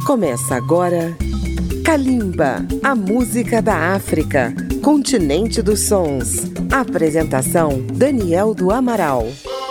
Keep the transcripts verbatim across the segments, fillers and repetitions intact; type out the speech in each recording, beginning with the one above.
Começa agora Kalimba, a música da África, continente dos sons. Apresentação Daniel do Amaral.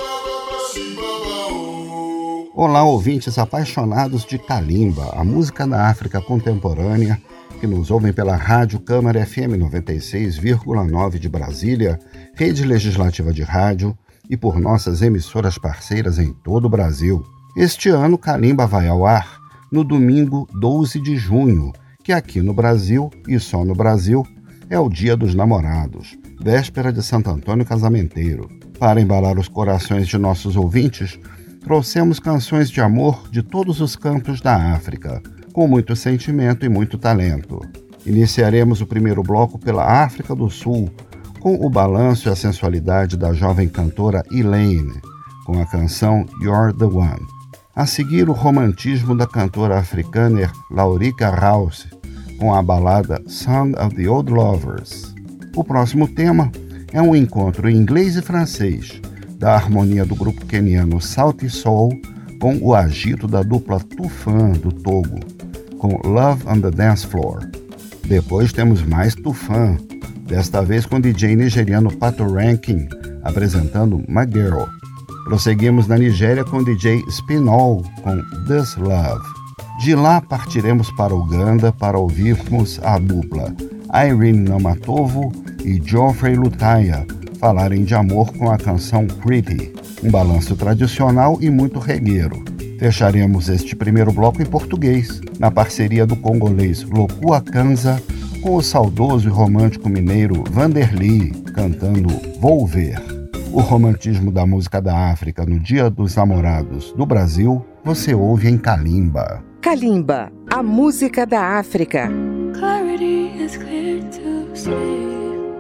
Olá, ouvintes apaixonados de Kalimba, a música da África contemporânea, que nos ouvem pela Rádio Câmara F M noventa e seis vírgula nove de Brasília, rede legislativa de rádio, e por nossas emissoras parceiras em todo o Brasil. Este ano, Kalimba vai ao ar no domingo doze de junho, que aqui no Brasil, e só no Brasil, é o Dia dos Namorados, véspera de Santo Antônio Casamenteiro. Para embalar os corações de nossos ouvintes, trouxemos canções de amor de todos os cantos da África, com muito sentimento e muito talento. Iniciaremos o primeiro bloco pela África do Sul, com o balanço e a sensualidade da jovem cantora Elaine, com a canção You're the One. A seguir, o romantismo da cantora africana Laurika Rouse, com a balada Song of the Old Lovers. O próximo tema é um encontro em inglês e francês, da harmonia do grupo queniano Sauti Sol, com o agito da dupla Tufan do Togo, com Love on the Dance Floor. Depois temos mais Tufan, desta vez com o D J nigeriano Pato Ranking, apresentando My Girl. Prosseguimos na Nigéria com o D J Spinall, com This Love. De lá partiremos para Uganda para ouvirmos a dupla Irene Namatovo e Geoffrey Lutaya falarem de amor com a canção Pretty, um balanço tradicional e muito regueiro. Fecharemos este primeiro bloco em português, na parceria do congolês Lokua Kanza, com o saudoso e romântico mineiro Vanderly, cantando Vou Ver. O romantismo da música da África no Dia dos Namorados do Brasil, você ouve em Kalimba. Kalimba, a música da África. Clarity is clear to see.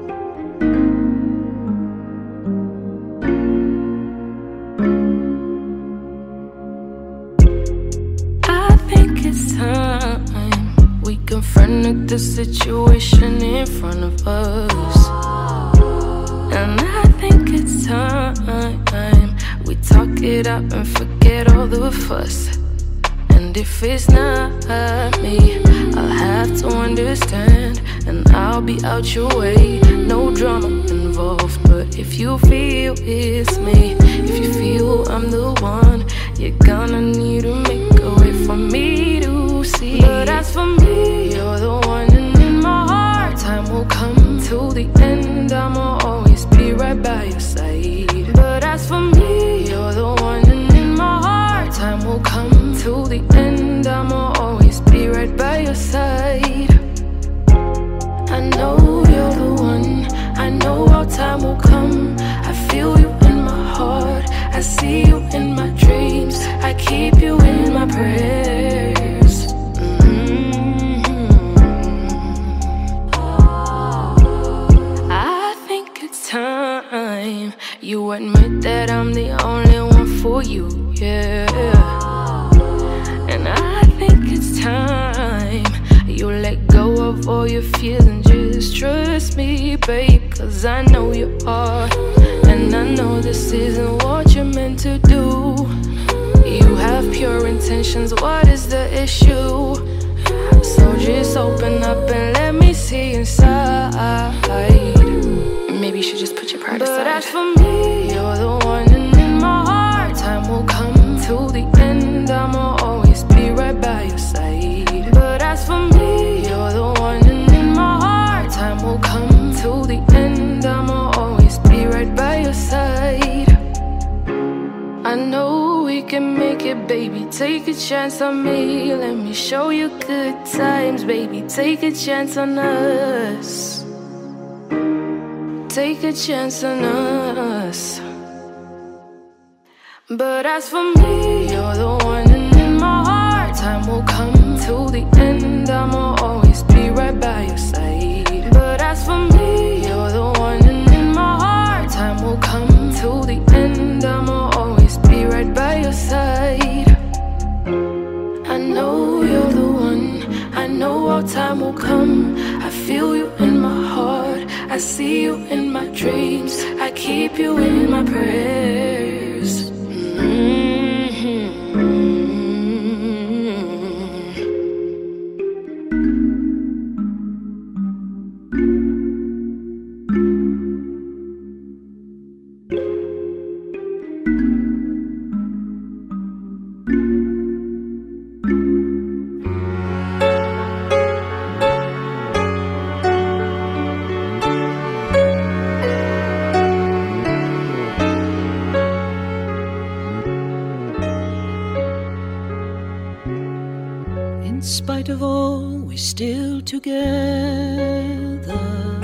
I think it's time we confronted the situation in front of us. And I think it's time we talk it up and forget all the fuss. And if it's not me, I'll have to understand, and I'll be out your way. No drama involved, but if you feel it's me, if you feel I'm the one, you're gonna need to make a way for me to see. But as for me, you're the one, and in my heart, time will come till the end. I'ma always be right by your side. But as for me, you're the one, and in my heart, time will come till the end. I'ma always be right by your side. I know you're the one, I know our time will come. I feel you in my heart, I see you in my dreams, I keep you in my prayers. Mm-hmm. I think it's time you admit that I'm the only one for you, yeah. And I think it's time you let go of all your fears and just trust me, babe. Cause I know you are, and I know this isn't what you're meant to do. You have pure intentions, what is the issue? So just open up and let me see inside. Maybe you should just put your pride aside. But as for me, you're the one, and in my heart, time will come till the end. I'ma always be right by your side. But as for me, you're the one, and in my heart, time will come till the end. I'ma always be right by your side. I know we can make it, baby. Take a chance on me. Let me show you good times, baby. Take a chance on us. Take a chance on us. But as for me, you're the one, and in my heart, time will come till the end. I'ma always be right by your side. But as for me, you're the one, and in my heart, time will come till the end. I'ma always be right by your side. I know you're the one, I know our time will come. I feel you in my heart, I see you in my dreams, I keep you in my prayers. Mm-hmm. In spite of all, we're still together.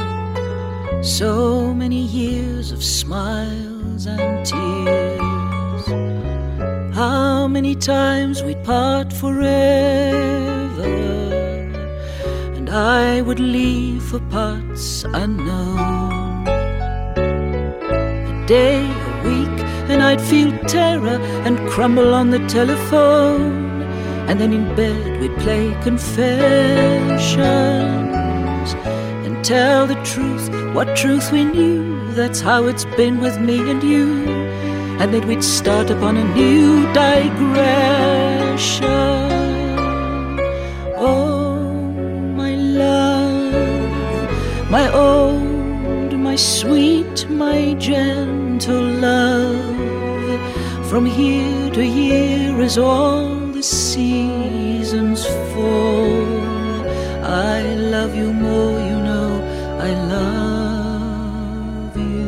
So many years of smiles and tears. How many times we'd part forever, and I would leave for parts unknown. A day, a week, and I'd feel terror and crumble on the telephone. And then in bed we'd play confessions and tell the truth, what truth we knew. That's how it's been with me and you. And then we'd start upon a new digression. Oh, my love, my old, my sweet, my gentle love. From year to year as all the seasons fall, I love you more, you know, I love you.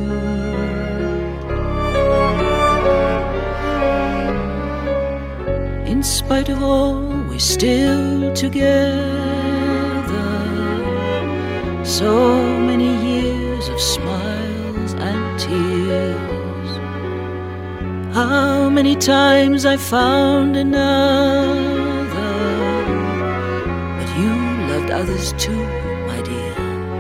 In spite of all, we're still together. So many years of smiles and tears. How many times I found another, but you loved others too, my dear.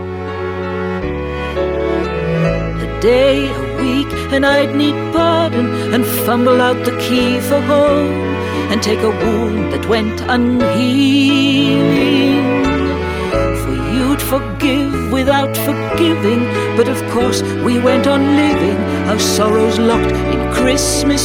A day, a week, and I'd need pardon and fumble out the key for home and take a wound that went unhealing. For you'd forgive without forgiving, but of course we went on living our sorrows locked in Christmas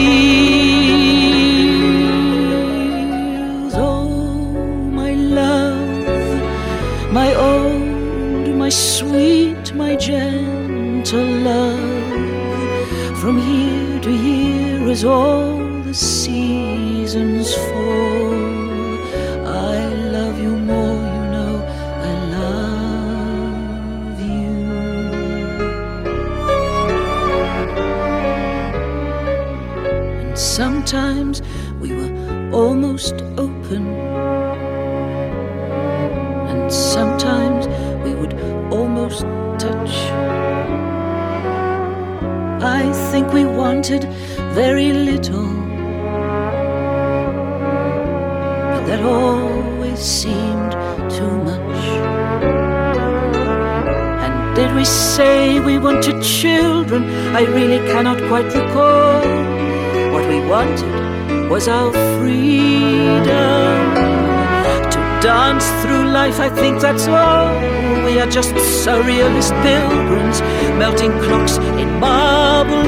seals. Oh, my love, my old, my sweet, my gentle love. From year to year as all the seasons fall, I love you more, you know, I love you. And sometimes we were almost open, and sometimes we would almost touch. I think we wanted very little, but that always seemed too much. And did we say we wanted children? I really cannot quite recall. What we wanted was our freedom to dance through life, I think that's all. We are just surrealist pilgrims, melting clocks in marble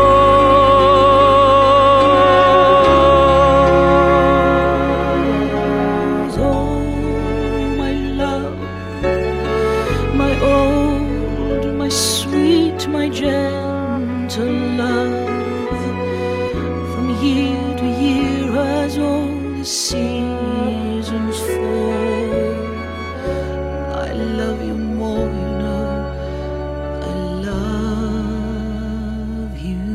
halls. Oh, my love, my old, my sweet, my gentle love. From year to year as all the seasons fall, I love you more, you know, I love you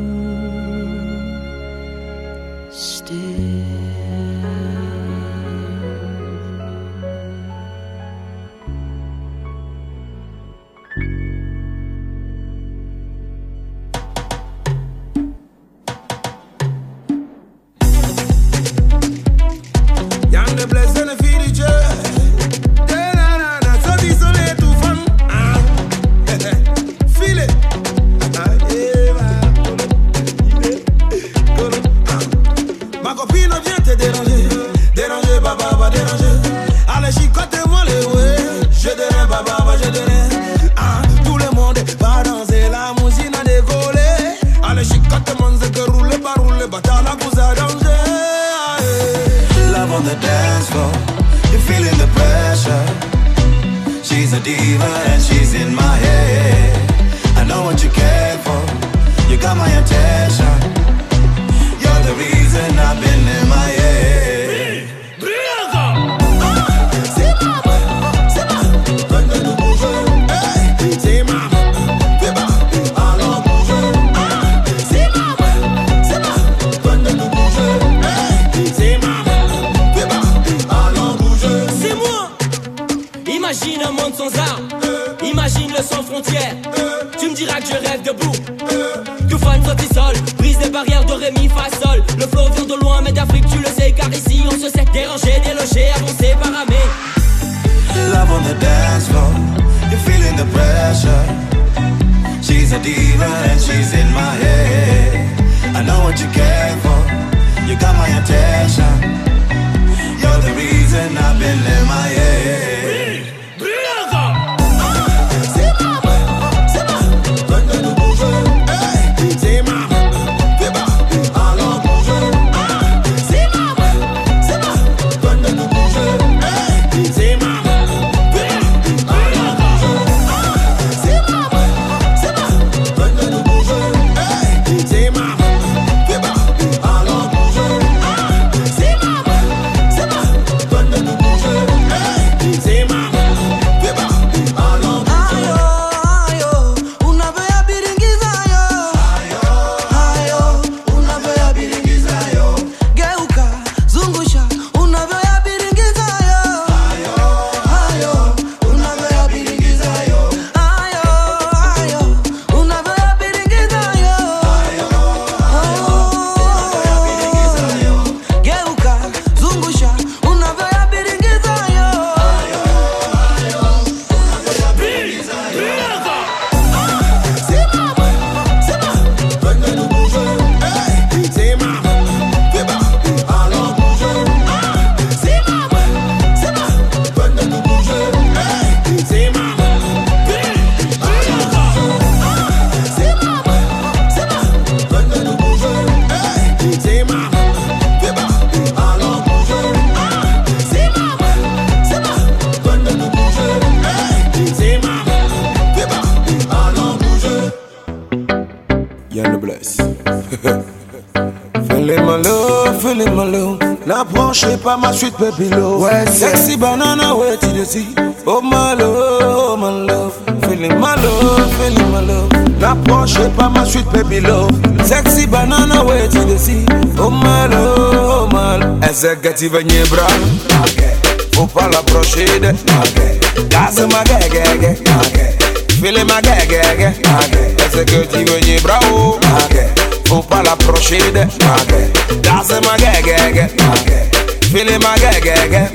still. Yande blesse ne fille de Dieu. Ma copine vient te déranger, déranger, baba, va déranger. Allez, chicote-moi les ouais, je dirais, baba, va, je dirais. Ah, tout le monde va danser, la musique a décollé. Allez, chicote-moi, c'est que roule, pas roule, bata la cause à danger. Love on the dance floor, you're feeling the pressure. She's a diva and she's in my head. I know what you care for, you got my attention. You're the reason I've been in my head. All sans armes. Imagine le sans frontières. Tu me diras que je rêve debout. Tout fan sorti sol, brise des barrières de ré mi fa sol. Le flow vient de loin mais d'Afrique tu le sais, car ici on se sait déranger, délogé, avancé, paramé. Love on the dance floor, you're feeling the pressure. She's a diva and she's in my head. I know what you care for, you got my attention. You're the reason I've been in my head. N'approchez pas ma sweet baby love. Ouais, sexy banana, ouais, tu le dis. Oh my love, oh my love. Feeling my love, feeling my love. N'approchez pas ma sweet baby love. Sexy banana, ouais, tu le dis. Oh my love, oh my love. Est-ce que tu veux venir bras? Faut pas l'approcher de. Casse ma gaga. Feeling ma gaga. Est-ce que tu veux venir bras? Faut pas l'approcher de. That's my gag, feeling my gag.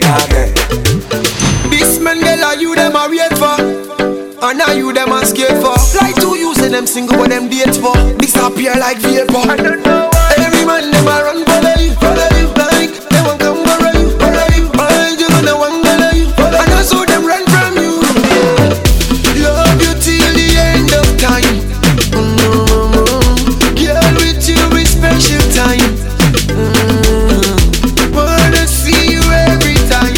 This man girl are you them a wait for, and now you them a scared for. Like to using them single when them date for. Disappear like vapor. I don't know why. Every man them a run follow you, follow you. Like they want come borrow you, borrow you. I just wanna one follow you, and I saw them run from you. Love you till the end of time. Special time, mm, wanna see you every time.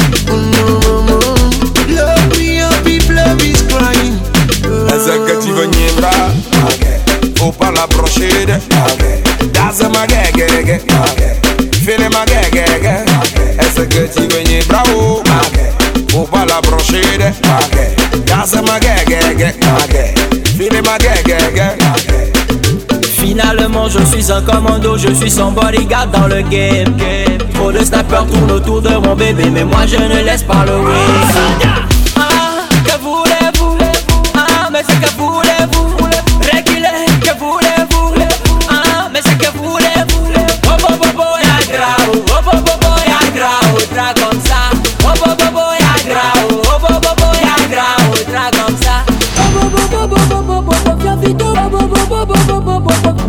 Mm, love me up if love is crying. Est-ce que tu veux venir bras? Faut pas l'approcher de. That's my gag, feeling my gag. Est-ce que tu veux venir bravo? Faut pas l'approcher de. That's my gag, feeling my gag. Finalement je suis un commando, je suis son bodyguard dans le game. Trop de snappers tournent autour de mon bébé, mais moi je ne laisse pas le win. Ah, que voulez-vous? Ah, mais c'est que voulez-vous? Reculez, que voulez-vous? Ah, mais c'est que voulez-vous? Oh, oh, oh, oh, y'a grave. Oh, oh, oh, oh, y'a grave. Tra comme ça. Oh, oh, oh, oh, y'a grave. Oh, oh, oh, oh, y'a grave. Tra comme ça. Oh, oh, oh, oh, oh, oh, oh, oh, viens vite. Oh, oh, oh, oh, oh, oh,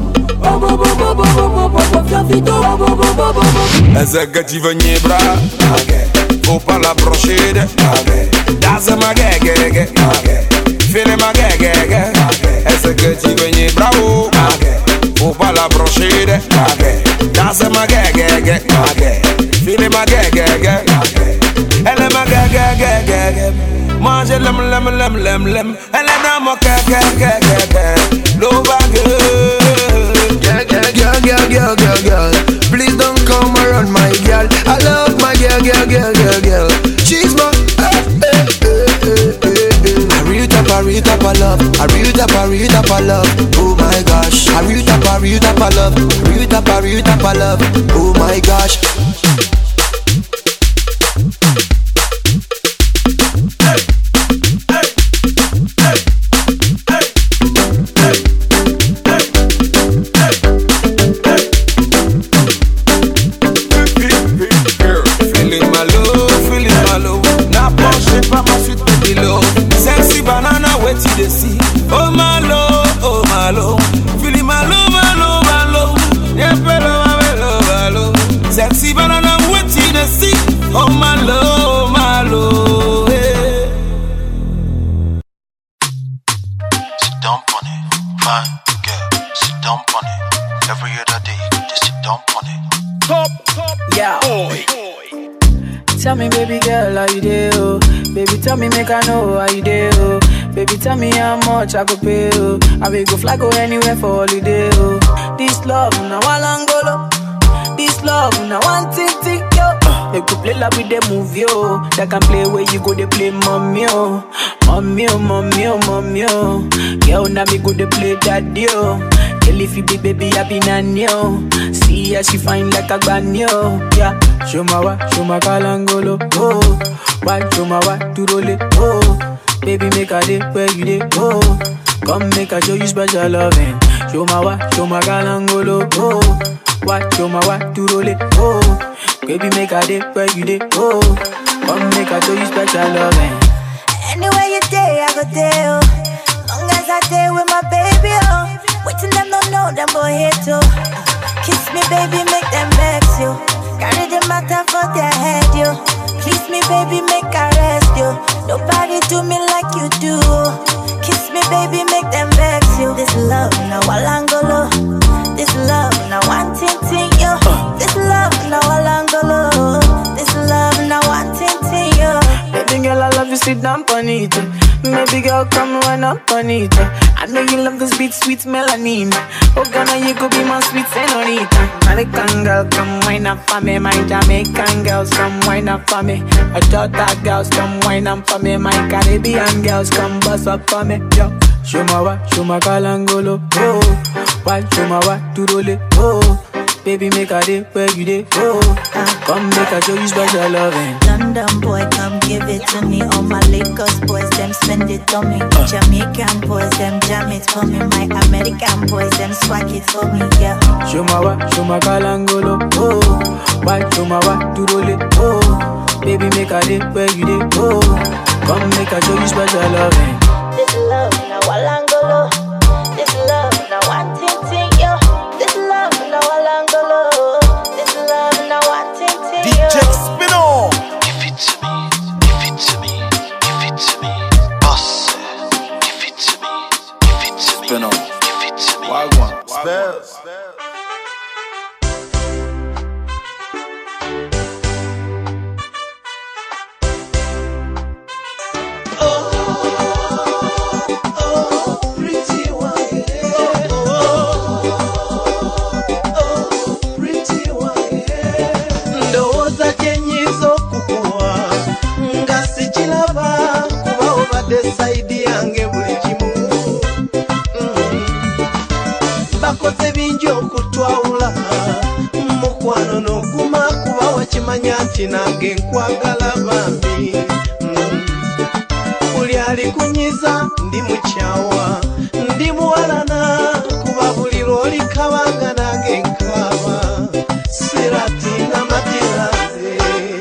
Est-ce que tu veux venir bras? Faut pas l'approcher de. That's my gag, feeling my gag. Est-ce que tu veux venir bravo? Faut pas l'approcher de. That's my gag, feeling my gag. Elle est ma gag. Moi je l'aime, l'aime, l'aime, l'aime, l'aime. Elle est dans mon gag. Low bag. Girl, girl, girl, girl, girl, girl, girl. Please don't come around my girl. I love my girl, girl, girl, girl, girl. She's my eh, eh, eh, eh, eh, eh. I real tap, I real tap, I love. I real tap, I real tap, I love. Oh my gosh. I real tap, I real tap, I love. Real tap, I real tap, I love. Oh my gosh. Hey. Sexy but I know what you to see. Oh my love, my love, yeah. Sit down on it, fine girl. Sit down on it. Every other day, just sit down on it. Top, top, yeah. Boy. Tell me, baby girl, how you do? Oh? Baby, tell me, make I know how you do. Oh? Baby, tell me how much I go pay. Oh? I will go fly, go anywhere for holiday. Oh? This love, now I go. This love, now one thing, thing, yo. They could play like with the movie, yo. They can play where you go, they play mommy, oh. Mommy, oh, mommy, oh, mommy, oh. Girl, now me go, they play daddy, oh. Girl, if you be baby, I be nanny, oh. See how she fine like a granny, oh. Yeah, show my wa, show my kalangolo, oh. Why, show my wa, to roll it, oh. Baby, make a day where you day, oh. Come make a show you special loving. Show my wa, show my kalangolo, oh. Watch your mouth to roll it, oh. Baby, make a day where you day, oh. Come make a show you special loving. Anywhere you day, I go there, oh. Long as I day with my baby, oh. Waiting them don't know them boy here too. Kiss me, baby, make them vex you. Carry the matter for their head, you. Kiss me, baby, make I rest you. Nobody do me like you do. Kiss me, baby, make them vex you. This love, now Walangolo. This love, now one ting ting, yo. This love, now Walangolo. This love, now one ting ting, yo. Baby girl, I love you, sit down on it. Baby girl, come run up on it. I know you love this beat, sweet melanin. Oh, Ghana, you could be my sweet senorita. American girl, come wine up for me. My Jamaican girls, come wine up for me. My Jota girls, come wine up for me. My Caribbean girls, come bust up for me. Yo, show my wa, show my kalangolo, oh. Why show my wa, to roll it, oh. Baby, make a day where you day, oh. Come make a show you special loving. London boy, come give it to me. All my Lagos boys, them spend it on me. uh. Jamaican boys, them jam it for me. My American boys, them swag it for me, yeah. Show my wa, show my kalangolo, oh. Why show my wa, to roll it, oh. Baby, make a day where you day, oh. Come make a show you special loving. This love, now Walangolo. This love, now one ting ting, yo. This love, now Walangolo. This love, now one ting ting, yo. D J Spino. Give it to me, give it to me, give it to me. Boss, give it to me, give it to me, Spino. Give it to me. Wagwan. Spells. Saidi yange buli kimu bakoze bingi okutwawula mukwano n'oguma kuba wakimanya nti nange nkwagala bambi buli alikunyiza ndi mukyawa ndi muwalana kuba buli lw'olikabanga nange nkaba sirati n'amatiraze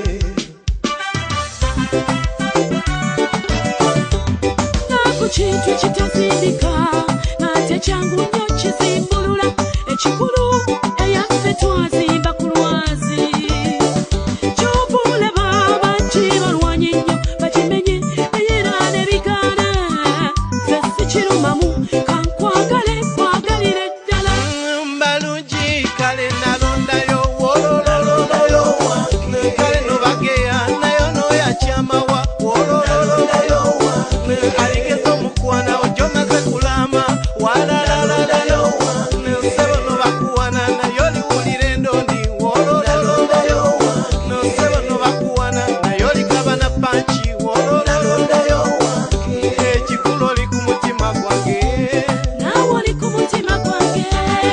Chintu chitazindika ate changu nyo chizimbulula ekikulu eyaffe twazimba ku lwazi kyobule baba kibalwanye nnyo bakimenye era ne bigaana ze sikirumamu kankwagale kwagalire ddala mbalungi kale nalondayo wololololoyo kale nobageya nayo noyakyamawa wololololoyo aligeza omukwana ojo maze kulama walalalalayo nsebo no bakuwana nayo liwulira endondi wololololoyo nsebo no bakuwana nayo ligaba na panchi wololololoyo ekikulu oli ku mutima gwange nawe oli ku mutima gwange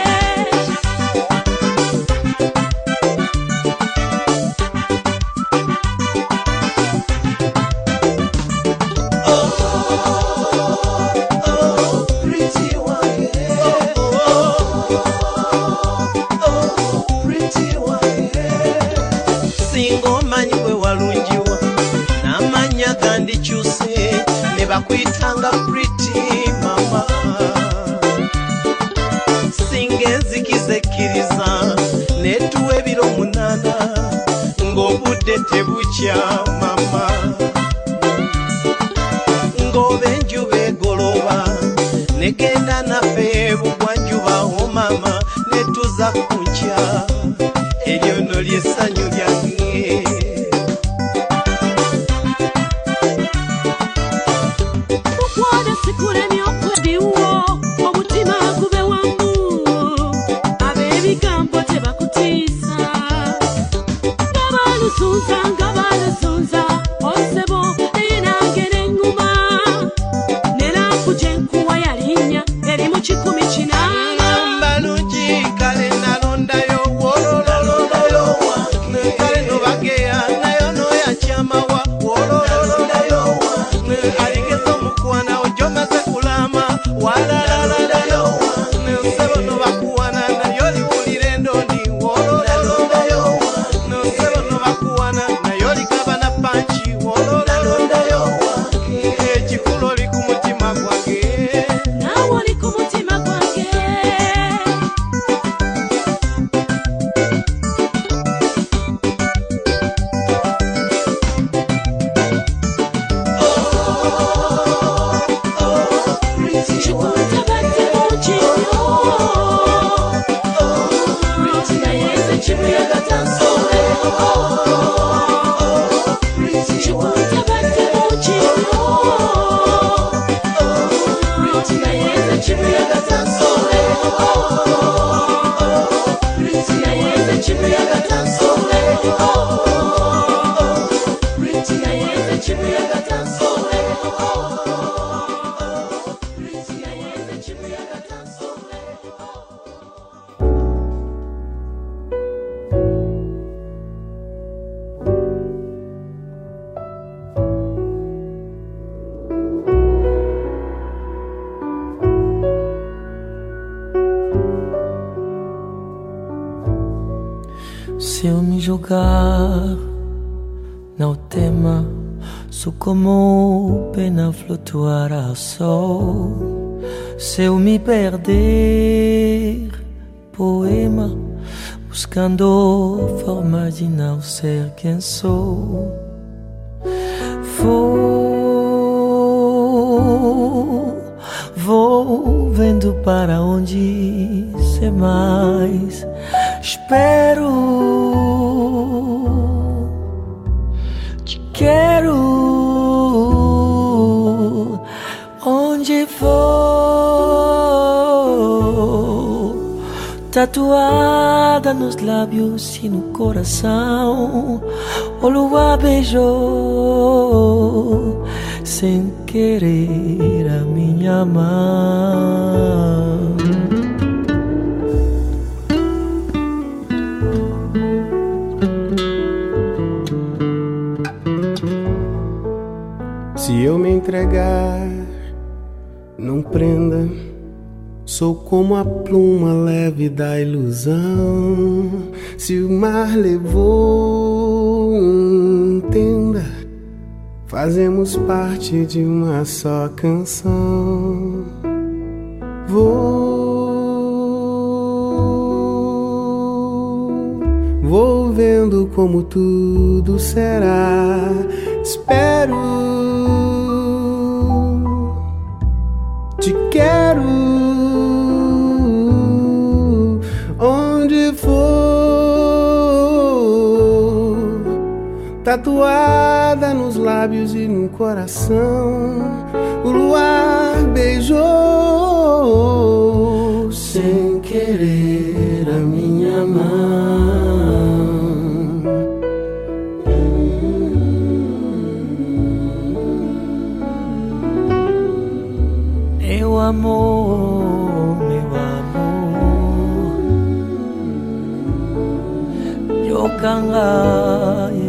bakuyitanga pretty mama singa enzikiza ekkiriza netuwa ebiro munana obudde tebukya mama ng'oba enjuba egoloba negenda naffe bugwanjuba o mama netuza ku nkya eryo nno lyessanyu lyange mukwano sikulemya okwediwo omutima gube wamu ab'ebigambo tebakutiisa nga balusunza nga balusunza osebo naye nange n'eŋŋuma neranku gye nkuwa yalinnya eri mu kikumi kinaana balungi kale nalondayo wolololoyo kale nobageya nayo noyakyamawa wolololoyo aligeza omukwana ojo maze kulama walalalalayo nosebo nobakuwana nayo liwulira endondi wolololoyo nosebo nobakuwana nayo ligaba na panchi wolololoyo ekikulu oli ku mutima gwange naawe oli ku mutima gwange kikuntabadde mukinyo naye nze kibuyaga tansole kikuntabadde mukinyo naye nze kibuyaga tansole naye nze kibuyaga tansole naye nze kibuyaga tansole Se eu me jogar no tema, sou como pena flutuar ao sol. Se eu me perder, poema, buscando forma de não ser quem sou. Vou, vou vendo para onde ser mais. Espero, te quero, onde for, tatuada nos lábios e no coração. O luar beijou sem querer a minha mão. Se eu me entregar, não prenda. Sou como a pluma leve da ilusão. Se o mar levou, entenda, fazemos parte de uma só canção. Vou, vou vendo como tudo será. Espero, te quero, onde for, tatuada nos lábios e no coração. O luar beijou sem querer a minha mão. Meu amor, meu amor, yo cangai.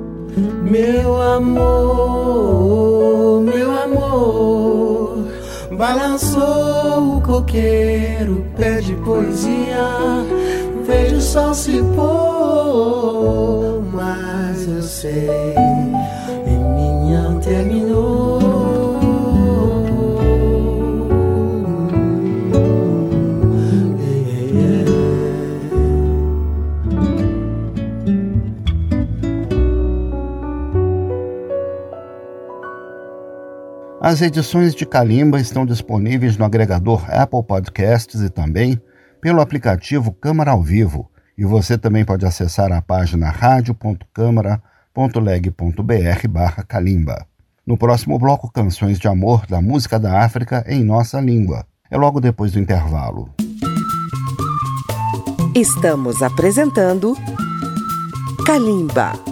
Meu amor, meu amor, Balançou o coqueiro, pé de poesia. Vejo o sol se pôr, mas eu sei, em minha terminou. As edições de Kalimba estão disponíveis no agregador Apple Podcasts e também pelo aplicativo Câmara ao Vivo. E você também pode acessar a página radio ponto câmara ponto leg ponto br barra Kalimba. No próximo bloco, canções de amor da música da África em nossa língua. É logo depois do intervalo. Estamos apresentando Kalimba.